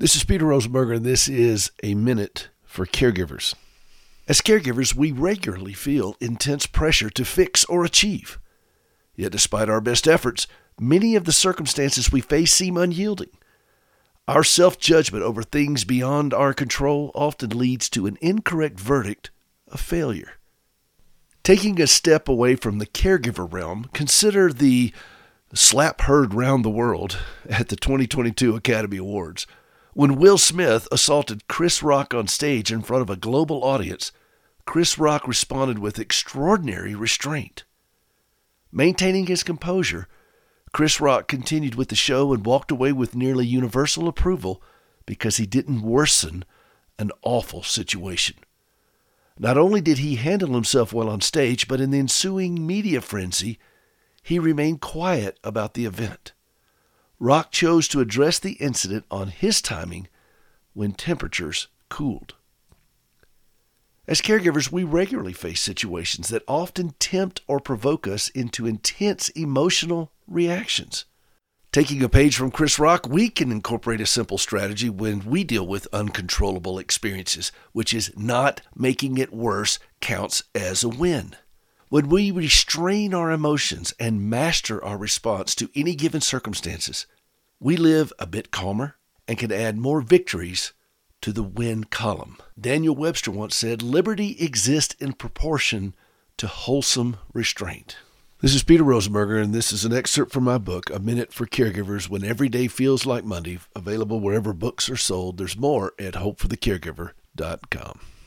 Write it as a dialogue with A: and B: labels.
A: This is Peter Rosenberger, and this is A Minute for Caregivers. As caregivers, we regularly feel intense pressure to fix or achieve. Yet despite our best efforts, many of the circumstances we face seem unyielding. Our self-judgment over things beyond our control often leads to an incorrect verdict of failure. Taking a step away from the caregiver realm, consider the slap heard round the world at the 2022 Academy Awards. When Will Smith assaulted Chris Rock on stage in front of a global audience, Chris Rock responded with extraordinary restraint. Maintaining his composure, Chris Rock continued with the show and walked away with nearly universal approval because he didn't worsen an awful situation. Not only did he handle himself well on stage, but in the ensuing media frenzy, he remained quiet about the event. Rock chose to address the incident on his timing when temperatures cooled. As caregivers, we regularly face situations that often tempt or provoke us into intense emotional reactions. Taking a page from Chris Rock, we can incorporate a simple strategy when we deal with uncontrollable experiences, which is not making it worse counts as a win. When we restrain our emotions and master our response to any given circumstances, we live a bit calmer and can add more victories to the win column. Daniel Webster once said, "Liberty exists in proportion to wholesome restraint." This is Peter Rosenberger, and this is an excerpt from my book, A Minute for Caregivers, When Every Day Feels Like Monday, available wherever books are sold. There's more at hopeforthecaregiver.com.